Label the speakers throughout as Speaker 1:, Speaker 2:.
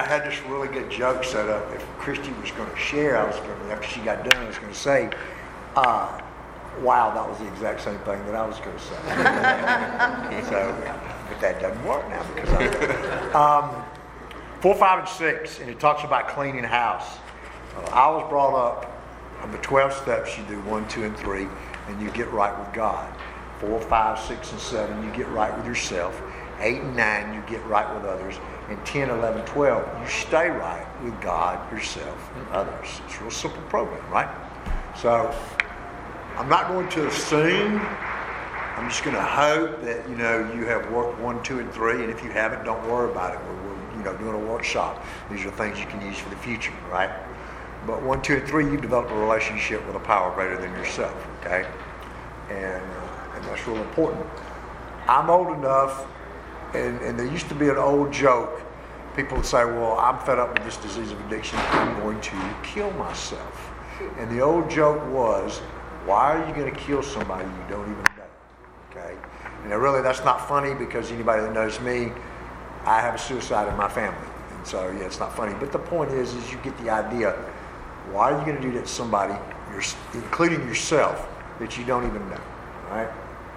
Speaker 1: had this really good joke set up. If Christy was going to share, after she got done, I was going to say, wow, that was the exact same thing that I was going to say. But that doesn't work now because 4, 5, and 6, and it talks about cleaning house. I was brought up on the 12 steps. You do 1, 2, and 3, and you get right with God. 4, 5, 6, and 7, you get right with yourself. 8 and 9, you get right with others. And 10, 11, 12, you stay right with God, yourself, and others. It's a real simple program, right? So I'm not going to assume. I'm just going to hope that you have worked 1, 2, and 3, and if you haven't, don't worry about it. We're doing a workshop. These are things you can use for the future, right? But 1, 2, and 3, you've developed a relationship with a power greater than yourself, okay? And that's real important. I'm old enough, and there used to be an old joke. People would say, well, I'm fed up with this disease of addiction. I'm going to kill myself. And the old joke was, why are you going to kill somebody you don't even know? Okay? And really, that's not funny because anybody that knows me, I have a suicide in my family. And so, yeah, it's not funny. But the point is you get the idea. Why are you going to do that to somebody, including yourself, that you don't even know? Right?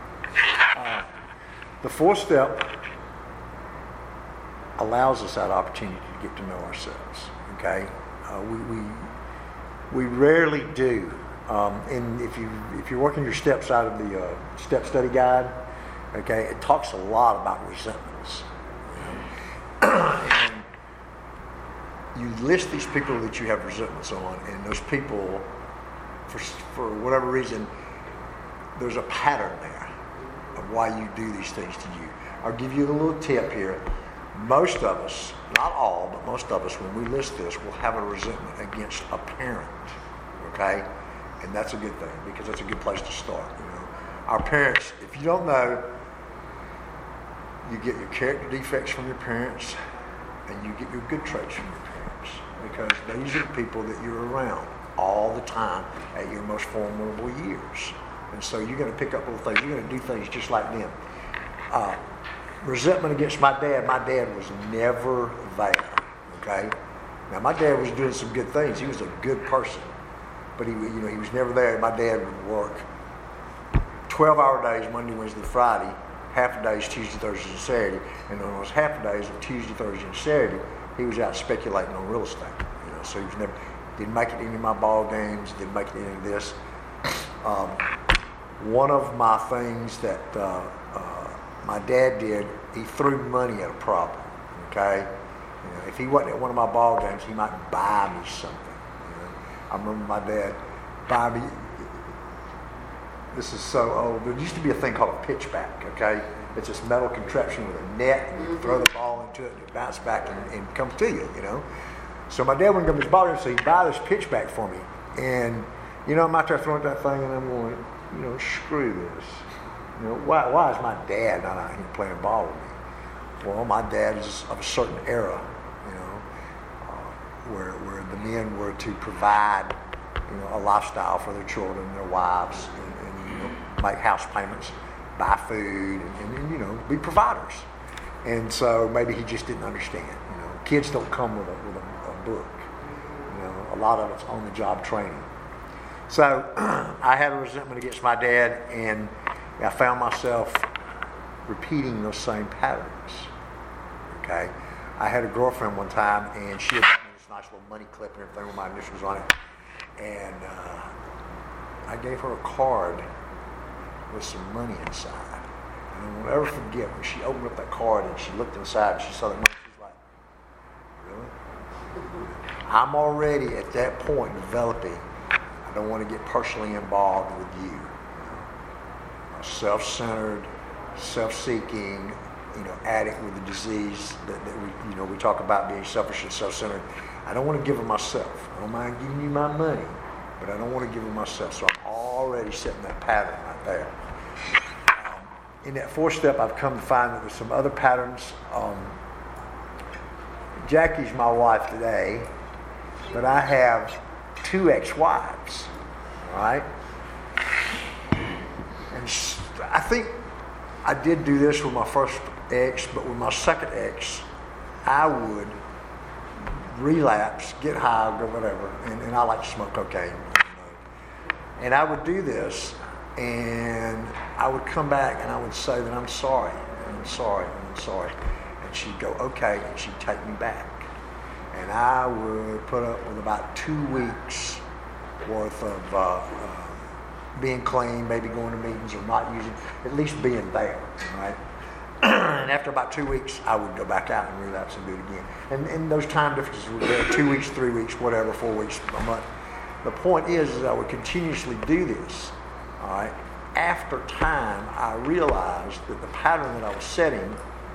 Speaker 1: The 4th step allows us that opportunity to get to know ourselves. Okay? We rarely do. And if you're working your steps out of the step study guide, okay, it talks a lot about resentments. And you list these people that you have resentments on, and those people, for whatever reason, there's a pattern there of why you do these things to you. I'll give you a little tip here. Most of us, not all, but most of us, when we list this, will have a resentment against a parent, okay? And that's a good thing because that's a good place to start. Our parents, if you don't know, you get your character defects from your parents and you get your good traits from your parents because these are the people that you're around all the time at your most formidable years. And so you're going to pick up little things. You're going to do things just like them. Resentment against my dad was never there, okay? Now, my dad was doing some good things. He was a good person. But he was never there. My dad would work 12-hour days, Monday, Wednesday, Friday, half a days Tuesday, Thursday, and Saturday. And on those half a days of Tuesday, Thursday, and Saturday, he was out speculating on real estate. So he was didn't make it to any of my ball games, didn't make it to any of this. One of my things that my dad did, he threw money at a problem. Okay, if he wasn't at one of my ball games, he might buy me something. I remember my dad buy me. This is so old. There used to be a thing called a pitchback. Okay, it's this metal contraption with a net, and you throw the ball into it, and it bounces back and comes to you. So my dad wouldn't come to his ball game, so he'd buy this pitchback for me. And I'm out there throwing that thing, and I'm going, screw this. Why is my dad not out here playing ball with me? Well, my dad is of a certain era, where the men were to provide, a lifestyle for their children, their wives, and make house payments, buy food, and be providers. And so maybe he just didn't understand. Kids don't come with a book. A lot of it's on-the-job training. So I had a resentment against my dad, and I found myself repeating those same patterns. Okay, I had a girlfriend one time, and she had this nice little money clip and everything with my initials on it, and I gave her a card with some money inside. And I won't ever forget when she opened up that card and she looked inside and she saw the money. She's like, "Really?" I'm already at that point developing. I don't want to get personally involved with you. Self-centered, self-seeking, addict with the disease that we talk about being selfish and self-centered. I don't want to give her myself. I don't mind giving you my money, but I don't want to give her myself. So I'm already setting that pattern right there. In that 4th step, I've come to find that there's some other patterns. Jackie's my wife today, but I have 2 ex-wives, all right? And I think I did do this with my first ex, but with my second ex, I would relapse, get high, go whatever. And I like to smoke cocaine. And I would do this, and I would come back and I would say that I'm sorry, and I'm sorry, and I'm sorry. And she'd go, okay, and she'd take me back. And I would put up with about 2 weeks worth of being clean, maybe going to meetings or not using, at least being there, right? And after about 2 weeks, I would go back out and relapse and do it again. And those time differences were there, 2 weeks, 3 weeks, whatever, 4 weeks, a month. The point is I would continuously do this, all right? After time, I realized that the pattern that I was setting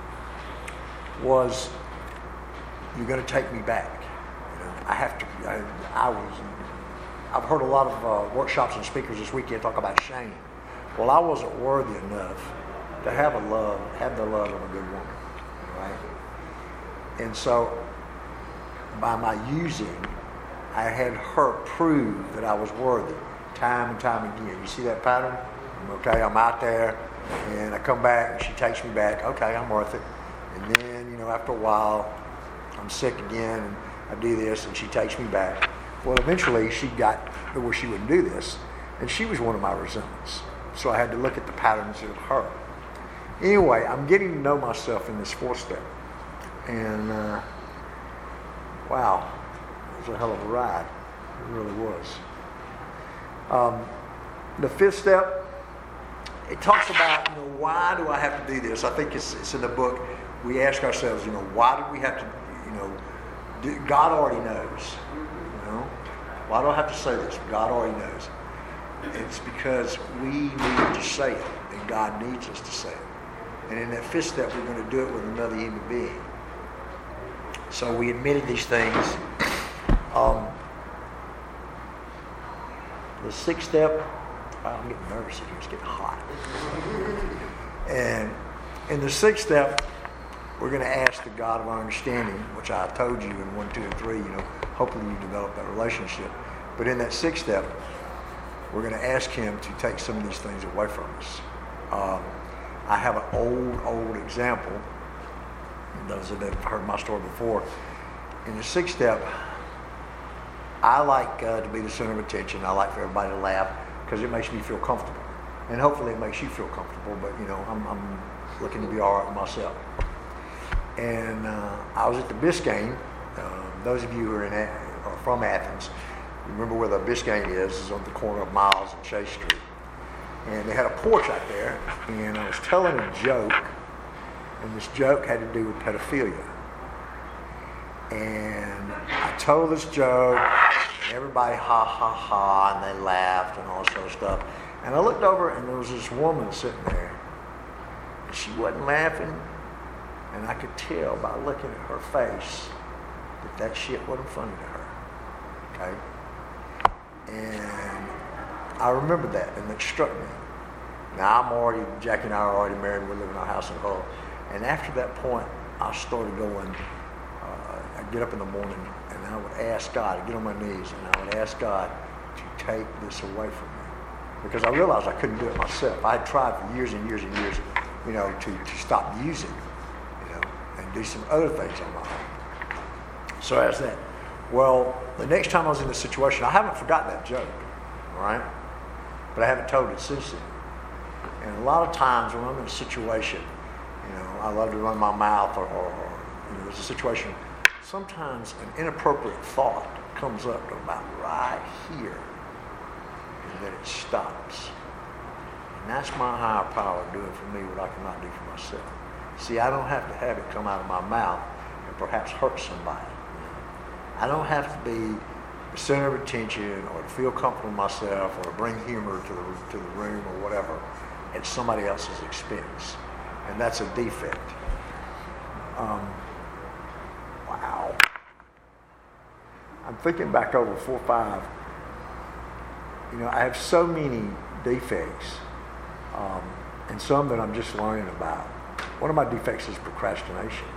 Speaker 1: was, you're going to take me back. You know, I have to, I've heard a lot of workshops and speakers this weekend talk about shame. Well, I wasn't worthy enough to have the love of a good woman, right? And so, by my using, I had her prove that I was worthy, time and time again. You see that pattern? Okay, I'm out there, and I come back, and she takes me back. Okay, I'm worth it. And then, you know, after a while, I'm sick again, and I do this, and she takes me back. Well, eventually, she got to where she wouldn't do this, and she was one of my resentments. So I had to look at the patterns of her. Anyway, I'm getting to know myself in this 4th step. And, wow, it was a hell of a ride. It really was. The 5th step, it talks about, you know, why do I have to do this? I think it's in the book. We ask ourselves, you know, why do we have to, you know, God already knows. You know, why do I have to say this? God already knows. It's because we need to say it, and God needs us to say it. And in that 5th step, we're going to do it with another human being. So we admitted these things. The 6th step, I'm getting nervous in here, it's getting hot. And in the 6th step, we're going to ask the God of our understanding, which I told you in 1, 2, and 3, you know, hopefully you develop that relationship. But in that 6th step, we're going to ask him to take some of these things away from us. I have an old example. Those that have heard my story before. In the 6th step, I like to be the center of attention. I like for everybody to laugh because it makes me feel comfortable. And hopefully it makes you feel comfortable, but you know, I'm looking to be all right with myself. And I was at the Biscayne. Those of you who are from Athens, remember where the Biscayne is on the corner of Miles and Chase Street. And they had a porch out there, and I was telling a joke, and this joke had to do with pedophilia. And I told this joke, and everybody ha ha ha, and they laughed and all this sort of stuff. And I looked over, and there was this woman sitting there, and she wasn't laughing, and I could tell by looking at her face that shit wasn't funny to her. Okay? And I remember that, and it struck me. Now, Jackie and I are already married. We live in our house in Hull. And after that point, I started going, I'd get up in the morning, and I would ask God, I'd get on my knees, and I would ask God to take this away from me. Because I realized I couldn't do it myself. I had tried for years and years and years, you know, to stop using, you know, and do some other things on my own. So as that. Well, the next time I was in this situation, I haven't forgotten that joke, all right? But I haven't told it since then. And a lot of times when I'm in a situation, you know, I love to run my mouth or you know, there's a situation, sometimes an inappropriate thought comes up about right here, and then it stops. And that's my higher power doing for me what I cannot do for myself. See, I don't have to have it come out of my mouth and perhaps hurt somebody. I don't have to be the center of attention or to feel comfortable with myself or to bring humor to the room or whatever at somebody else's expense. And that's a defect. Wow. I'm thinking back over 4 or 5. You know, I have so many defects, and some that I'm just learning about. One of my defects is procrastination.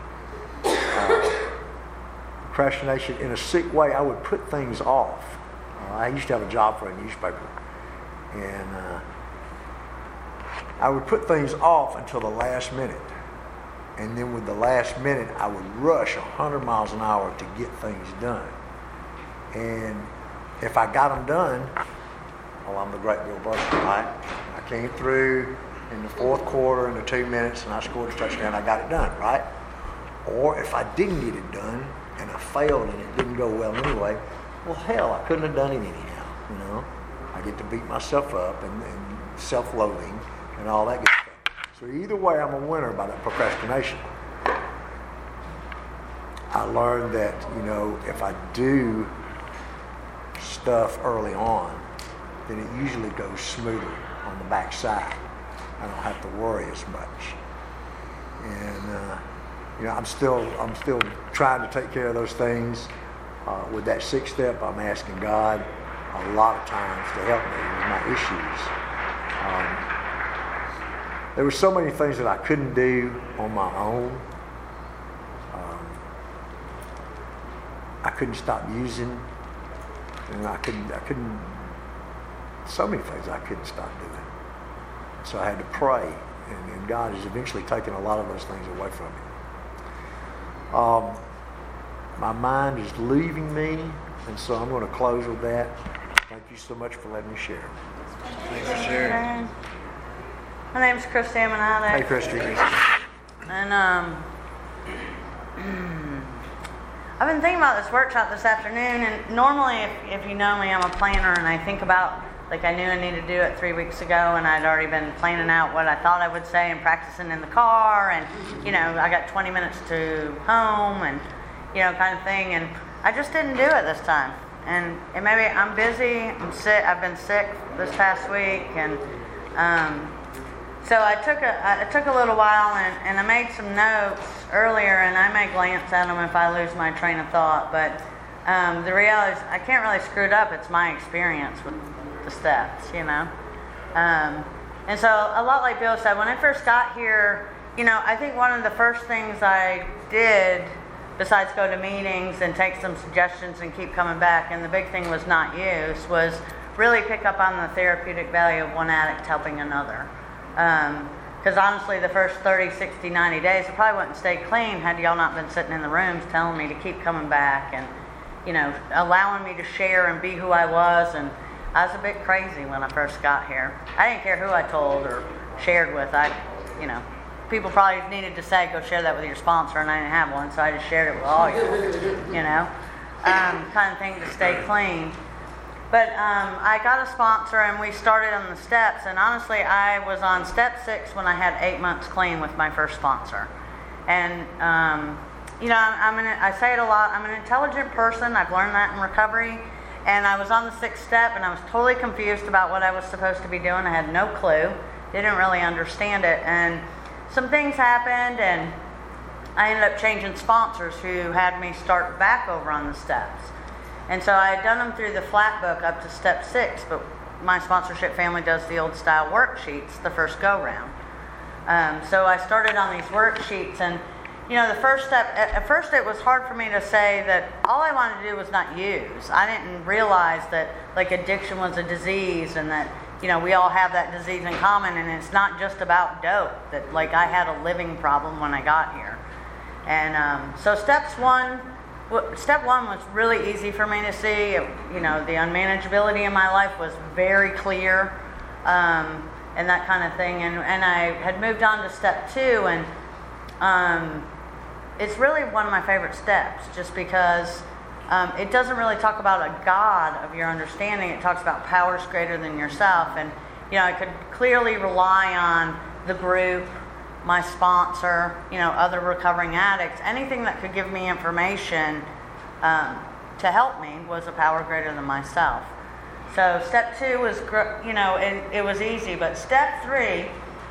Speaker 1: Procrastination in a sick way, I would put things off. I used to have a job for a newspaper, and I would put things off until the last minute. And then with the last minute, I would rush 100 miles an hour to get things done. And if I got them done, well, I'm the great Bill Burton, right? I came through in the fourth quarter in the 2 minutes and I scored a touchdown, I got it done, right? Or if I didn't get it done and I failed and it didn't go well anyway, well, hell, I couldn't have done it anyhow, you know? I get to beat myself up and self-loathing and all that good stuff. So either way, I'm a winner by that procrastination. I learned that, you know, if I do stuff early on, then it usually goes smoother on the backside. I don't have to worry as much. And, you know, I'm still trying to take care of those things. With that 6th step, I'm asking God a lot of times to help me with my issues. There were so many things that I couldn't do on my own. I couldn't stop using, and I couldn't. So many things I couldn't stop doing. So I had to pray, and God has eventually taken a lot of those things away from me. My mind is leaving me, and so I'm going to close with that. Thank you so much for letting me share.
Speaker 2: Thanks for sharing. My name's Christy Amanada.
Speaker 1: Hey, Christy.
Speaker 2: And I've been thinking about this workshop this afternoon, and normally, if you know me, I'm a planner, and I think about, like, I knew I needed to do it 3 weeks ago, and I'd already been planning out what I thought I would say and practicing in the car, and, you know, I got 20 minutes to home, and, you know, kind of thing, and I just didn't do it this time. And maybe I'm busy, I'm sick, I've been sick this past week, and so I took a little while and I made some notes earlier, and I may glance at them if I lose my train of thought, but the reality is I can't really screw it up. It's my experience with the steps, you know. And so a lot like Bill said, when I first got here, you know, I think one of the first things I did, besides go to meetings and take some suggestions and keep coming back, and the big thing was not use, was really pick up on the therapeutic value of one addict helping another. Because honestly, the first 30, 60, 90 days, I probably wouldn't stay clean had y'all not been sitting in the rooms telling me to keep coming back and, you know, allowing me to share and be who I was. And I was a bit crazy when I first got here. I didn't care who I told or shared with. You know, people probably needed to say, go share that with your sponsor, and I didn't have one, so I just shared it with all you know, kind of thing to stay clean. But I got a sponsor, and we started on the steps, and honestly, I was on step 6 when I had 8 months clean with my first sponsor. And, you know, I say it a lot, I'm an intelligent person. I've learned that in recovery. And I was on the 6th step, and I was totally confused about what I was supposed to be doing. I had no clue, didn't really understand it. And some things happened, and I ended up changing sponsors who had me start back over on the steps. And so I had done them through the flat book up to step 6, but my sponsorship family does the old style worksheets the first go round. So I started on these worksheets, and you know, the first step, at first it was hard for me to say that all I wanted to do was not use. I didn't realize that like addiction was a disease, and that, you know, we all have that disease in common, and it's not just about dope, that like I had a living problem when I got here. And so step one was really easy for me to see. You know, the unmanageability in my life was very clear, and that kind of thing. And I had moved on to step 2, and it's really one of my favorite steps, just because it doesn't really talk about a God of your understanding. It talks about powers greater than yourself. And, you know, I could clearly rely on the group, my sponsor, you know, other recovering addicts. Anything that could give me information to help me was a power greater than myself. So step 2 was, you know, it was easy. But step 3,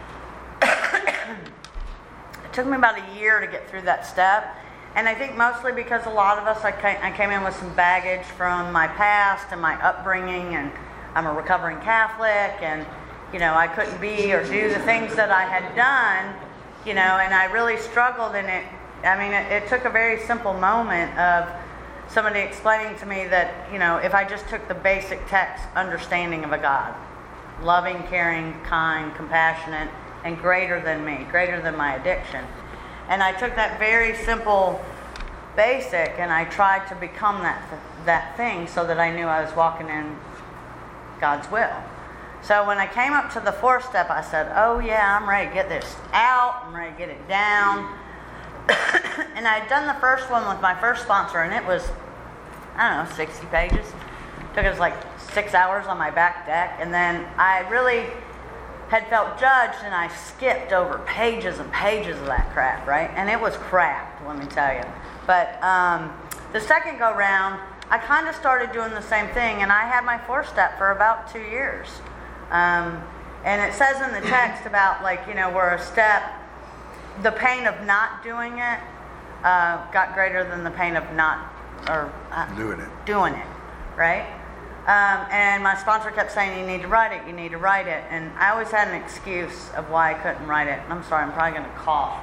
Speaker 2: it took me about a year to get through that step. And I think mostly because a lot of us, I came in with some baggage from my past and my upbringing, and I'm a recovering Catholic, and, you know, I couldn't be or do the things that I had done, you know, and I really struggled in it. I mean, it took a very simple moment of somebody explaining to me that, you know, if I just took the basic text understanding of a God, loving, caring, kind, compassionate, and greater than me, greater than my addiction. And I took that very simple basic and I tried to become that thing so that I knew I was walking in God's will. So when I came up to the 4th step, I said, oh yeah, I'm ready to get this out. I'm ready to get it down. And I had done the first one with my first sponsor, and it was, I don't know, 60 pages. Took us like 6 hours on my back deck. And then I really had felt judged, and I skipped over pages and pages of that crap, right? And it was crap, let me tell you. But the second go round, I kind of started doing the same thing, and I had my 4th step for about 2 years. And it says in the text about, like, you know, where a step, the pain of not doing it got greater than the pain of not, or doing it, right? And my sponsor kept saying, you need to write it, you need to write it. And I always had an excuse of why I couldn't write it. I'm sorry, I'm probably going to cough.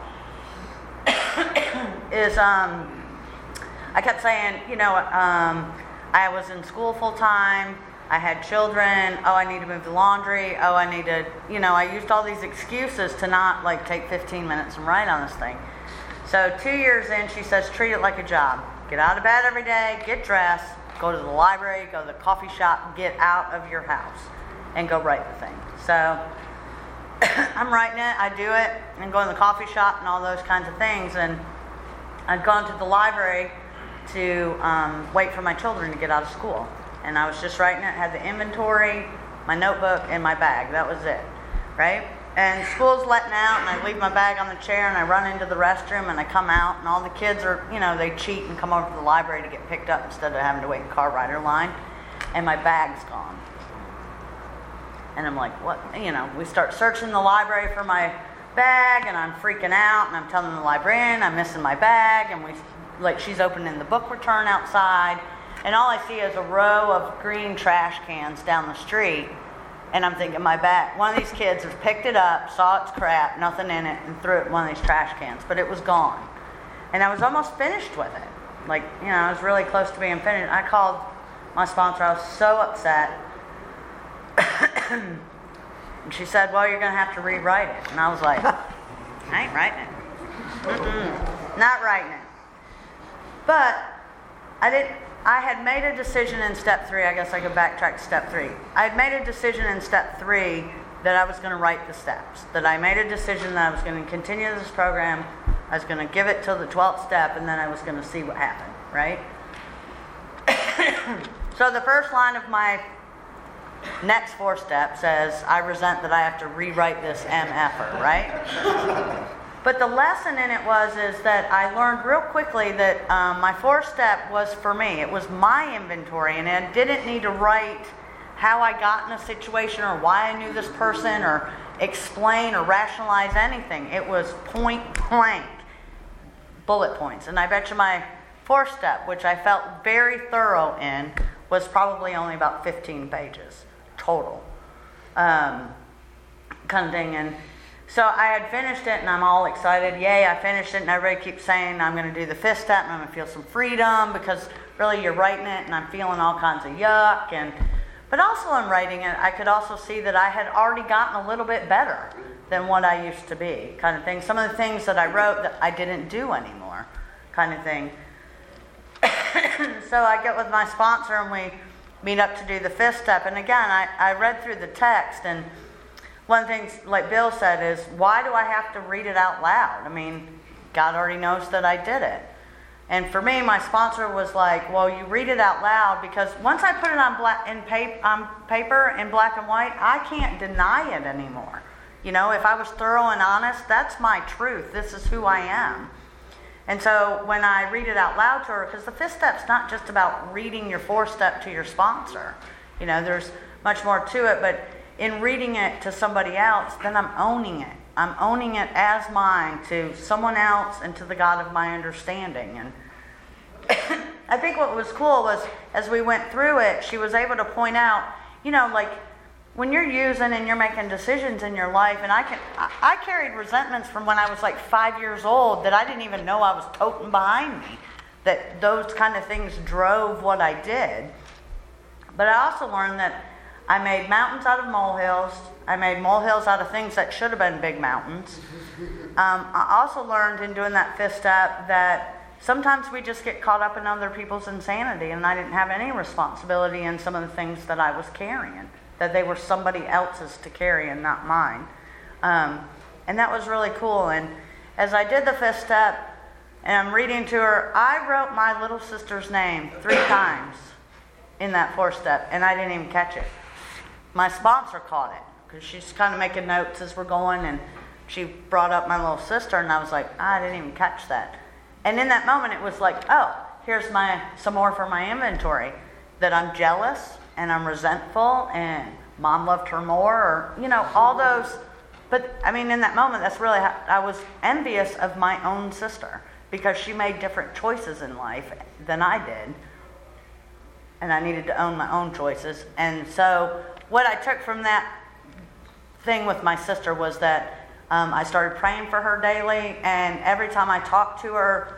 Speaker 2: I kept saying, you know, I was in school full time, I had children, oh, I need to move the laundry, oh, I need to, you know, I used all these excuses to not, like, take 15 minutes and write on this thing. So 2 years in, she says, treat it like a job. Get out of bed every day, get dressed, go to the library, go to the coffee shop, get out of your house, and go write the thing. So I'm writing it, I do it, and go in the coffee shop and all those kinds of things. And I'd gone to the library to wait for my children to get out of school. And I was just writing it, had the inventory, my notebook, and my bag. That was it, right? And school's letting out, and I leave my bag on the chair, and I run into the restroom, and I come out, and all the kids are, you know, they cheat and come over to the library to get picked up instead of having to wait in car rider line, and my bag's gone. And I'm like, what? You know, we start searching the library for my bag, and I'm freaking out, and I'm telling the librarian I'm missing my bag, and she's opening the book return outside, and all I see is a row of green trash cans down the street. And I'm thinking, my bag, one of these kids has picked it up, saw it's crap, nothing in it, and threw it in one of these trash cans. But it was gone. And I was almost finished with it. Like, you know, I was really close to being finished. I called my sponsor. I was so upset. And she said, well, you're going to have to rewrite it. And I was like, I ain't writing it. Not writing it. But I had made a decision in step 3. I guess I could backtrack to step 3. I had made a decision in step 3 that I was going to write the steps. That I made a decision that I was going to continue this program. I was going to give it till the 12th step, and then I was going to see what happened, right? So the first line of my next 4 step says, I resent that I have to rewrite this MFer, right? But the lesson in it is that I learned real quickly that my 4th step was for me. It was my inventory, and I didn't need to write how I got in a situation or why I knew this person or explain or rationalize anything. It was point blank, bullet points. And I bet you my 4th step, which I felt very thorough in, was probably only about 15 pages total, kind of thing. And so I had finished it, and I'm all excited. Yay, I finished it, and everybody keeps saying I'm going to do the 5th step, and I'm going to feel some freedom, because really you're writing it, and I'm feeling all kinds of yuck. But also in writing it, I could also see that I had already gotten a little bit better than what I used to be, kind of thing. Some of the things that I wrote that I didn't do anymore, kind of thing. So I get with my sponsor, and we meet up to do the 5th step. And again, I read through the text, and one of the things, like Bill said, is why do I have to read it out loud? I mean, God already knows that I did it. And for me, my sponsor was like, well, you read it out loud, because once I put it on paper in black and white, I can't deny it anymore. You know, if I was thorough and honest, that's my truth. This is who I am. And so when I read it out loud to her, because the 5th step's not just about reading your 4th step to your sponsor. You know, there's much more to it, but in reading it to somebody else, then I'm owning it. I'm owning it as mine to someone else and to the God of my understanding. And I think what was cool was, as we went through it, she was able to point out, you know, like, when you're using and you're making decisions in your life, and I carried resentments from when I was like 5 years old that I didn't even know I was toting behind me, that those kind of things drove what I did. But I also learned that I made mountains out of molehills. I made molehills out of things that should have been big mountains. I also learned in doing that fifth step that sometimes we just get caught up in other people's insanity, and I didn't have any responsibility in some of the things that I was carrying, that they were somebody else's to carry and not mine. And that was really cool. And as I did the fifth step, and I'm reading to her, I wrote my little sister's name 3 times in that fourth step, and I didn't even catch it. My sponsor caught it, because she's kind of making notes as we're going, and she brought up my little sister, and I was like, I didn't even catch that. And in that moment, it was like, oh, here's some more for my inventory, that I'm jealous, and I'm resentful, and mom loved her more, or, all those. But, in that moment, that's really how I was envious of my own sister, because she made different choices in life than I did, and I needed to own my own choices. And so what I took from that thing with my sister was that I started praying for her daily, and every time I talked to her,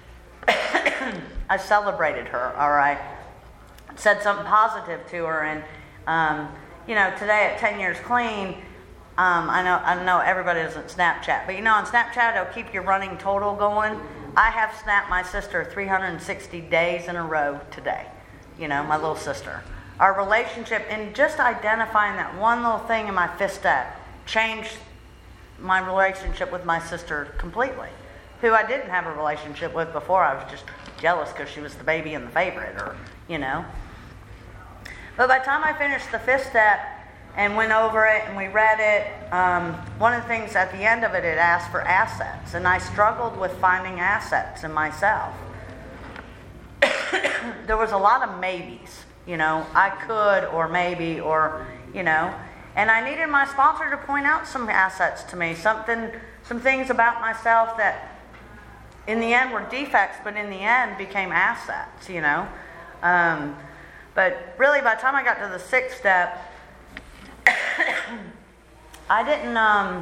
Speaker 2: I celebrated her, or I said something positive to her. And, today at 10 Years Clean, I know everybody doesn't Snapchat, but on Snapchat, it'll keep your running total going. I have snapped my sister 360 days in a row today, my little sister. Our relationship, and just identifying that one little thing in my fifth step, changed my relationship with my sister completely, who I didn't have a relationship with before. I was just jealous because she was the baby and the favorite, But by the time I finished the fifth step and went over it and we read it, one of the things at the end of it, it asked for assets, and I struggled with finding assets in myself. There was a lot of maybes, I could, or maybe, or, and I needed my sponsor to point out some assets to me, some things about myself that in the end were defects, but in the end became assets, But really, by the time I got to the sixth step, I didn't,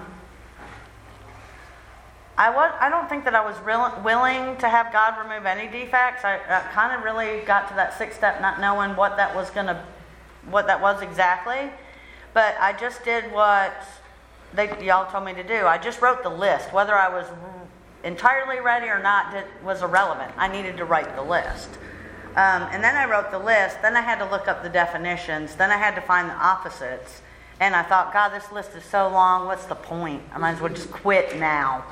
Speaker 2: I don't think that I was willing to have God remove any defects. I kind of really got to that sixth step not knowing what that was exactly. But I just did what y'all told me to do. I just wrote the list. Whether I was entirely ready or not was irrelevant. I needed to write the list. And then I wrote the list. Then I had to look up the definitions. Then I had to find the opposites. And I thought, God, this list is so long. What's the point? I might as well just quit now,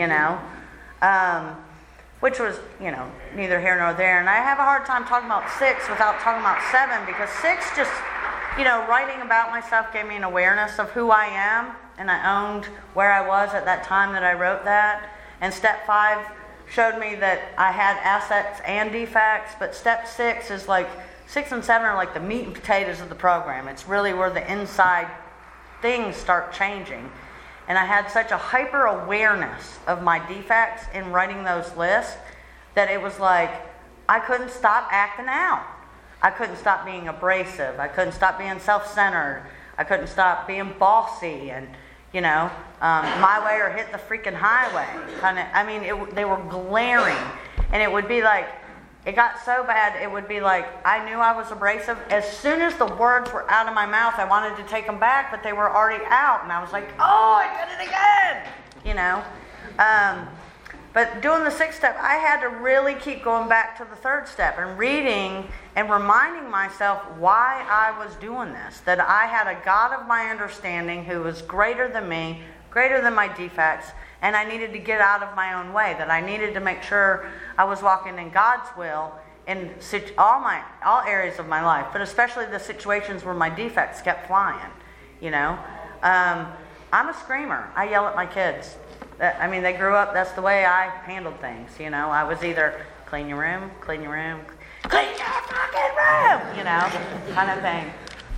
Speaker 2: which was, neither here nor there. And I have a hard time talking about 6 without talking about 7, because 6 just, writing about myself gave me an awareness of who I am, and I owned where I was at that time that I wrote that. And step 5 showed me that I had assets and defects, but step 6 is like, 6 and 7 are like the meat and potatoes of the program. It's really where the inside things start changing. And I had such a hyper awareness of my defects in writing those lists that it was like I couldn't stop acting out. I couldn't stop being abrasive. I couldn't stop being self-centered. I couldn't stop being bossy and, my way or hit the freaking highway. They were glaring. And it would be like, it got so bad, it would be like, I knew I was abrasive. As soon as the words were out of my mouth, I wanted to take them back, but they were already out. And I was like, oh, I did it again, But doing the 6th step, I had to really keep going back to the 3rd step and reading and reminding myself why I was doing this. That I had a God of my understanding who was greater than me, greater than my defects, and I needed to get out of my own way. That I needed to make sure I was walking in God's will in all areas of my life, but especially the situations where my defects kept flying. I'm a screamer. I yell at my kids. They grew up, that's the way I handled things, I was either clean your room, clean your fucking room, kind of thing.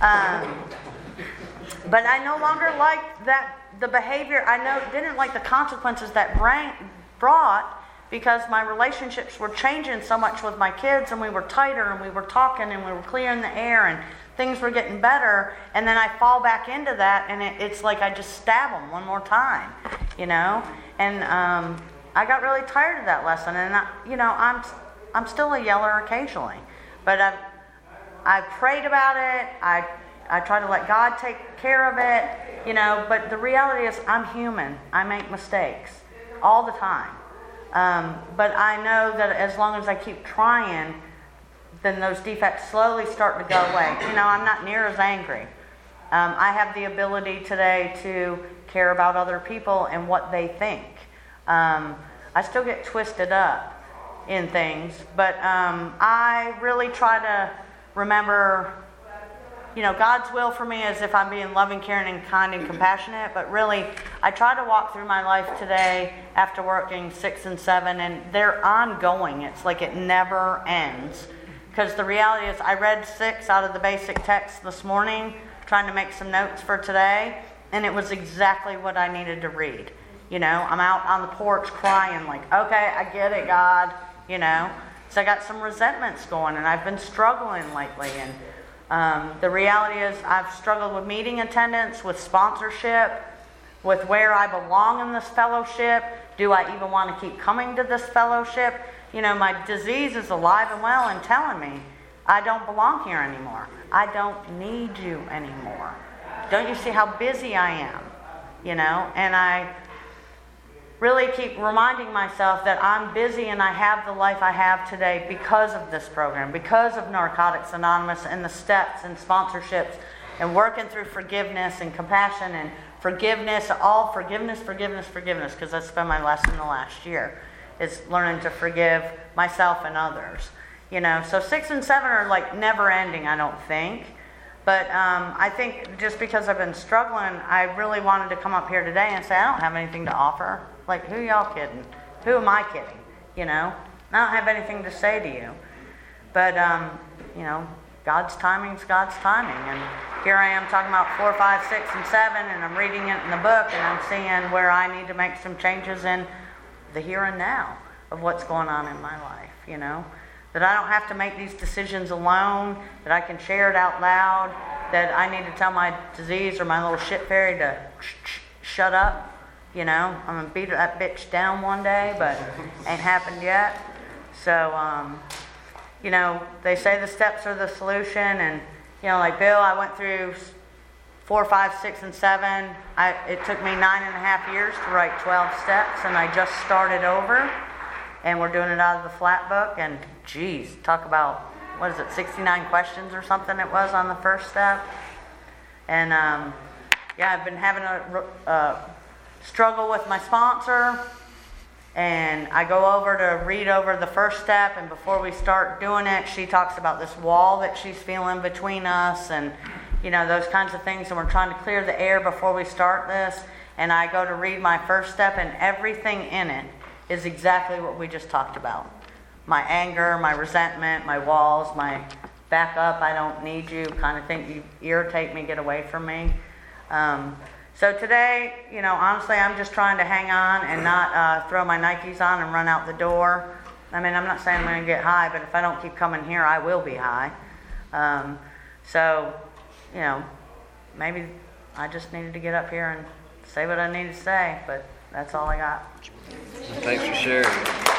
Speaker 2: But I no longer liked the behavior. Didn't like the consequences that brought, because my relationships were changing so much with my kids, and we were tighter, and we were talking, and we were clearing the air, and things were getting better, and then I fall back into that, and it's like I just stab them one more time, and I got really tired of that lesson, and I'm still a yeller occasionally, but I prayed about it, I I try to let God take care of it, you know, but the reality is I'm human. I make mistakes all the time. But I know that as long as I keep trying, then those defects slowly start to go away. You know, I'm not near as angry. I have the ability today to care about other people and what they think. I still get twisted up in things, but I really try to remember, you know, God's will for me is if I'm being loving, caring, and kind and compassionate, but really I try to walk through my life today after working 6 and 7, and they're ongoing. It's like it never ends. Because the reality is I read 6 out of the basic text this morning, trying to make some notes for today, and it was exactly what I needed to read. You know, I'm out on the porch crying like, okay, I get it, God, you know. So I got some resentments going, and I've been struggling lately. And the reality is I've struggled with meeting attendance, with sponsorship, with where I belong in this fellowship. Do I even want to keep coming to this fellowship? You know, my disease is alive and well and telling me I don't belong here anymore. I don't need you anymore. Don't you see how busy I am? You know, and I really keep reminding myself that I'm busy and I have the life I have today because of this program, because of Narcotics Anonymous and the steps and sponsorships and working through forgiveness and compassion and forgiveness, all forgiveness, because that's been my lesson the last year, is learning to forgive myself and others. You know, so 6 and 7 are like never ending, I don't think. But I think just because I've been struggling, I really wanted to come up here today and say, I don't have anything to offer. Like, who y'all kidding? Who am I kidding? You know? I don't have anything to say to you. But, you know, God's timing's God's timing. And here I am talking about 4, 5, 6, and 7, and I'm reading it in the book, and I'm seeing where I need to make some changes in the here and now of what's going on in my life, you know? That I don't have to make these decisions alone, that I can share it out loud, that I need to tell my disease or my little shit fairy to shut up, you know? I'm going to beat that bitch down one day, but ain't happened yet. So, you know, they say the steps are the solution, and, you know, like Bill, I went through 4, 5, 6, and 7. It took me 9.5 years to write 12 steps, and I just started over. And we're doing it out of the flat book. And geez, talk about, what is it, 69 questions or something it was on the first step. And yeah, I've been having a struggle with my sponsor. And I go over to read over the first step. And before we start doing it, she talks about this wall that she's feeling between us. And, you know, those kinds of things. And we're trying to clear the air before we start this. And I go to read my first step, and everything in it is exactly what we just talked about. My anger, my resentment, my walls, my back up, I don't need you kind of thing. You irritate me, get away from me. So today, you know, honestly, I'm just trying to hang on and not throw my Nikes on and run out the door. I mean, I'm not saying I'm going to get high, but if I don't keep coming here, I will be high. So, you know, maybe I just needed to get up here and say what I need to say, but that's all I got.
Speaker 3: Thanks for sharing.